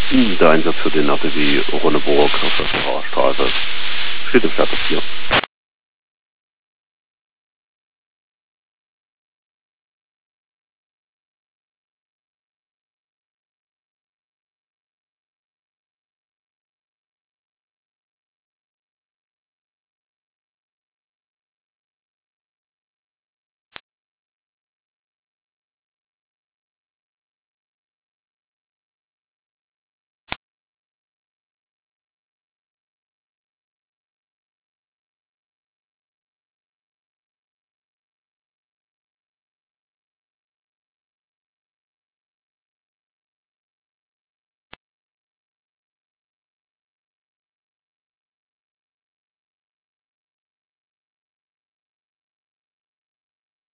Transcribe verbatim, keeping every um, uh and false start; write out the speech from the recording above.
Der Einsatz für den A T W Ronneburg auf der Straße steht im Status vier.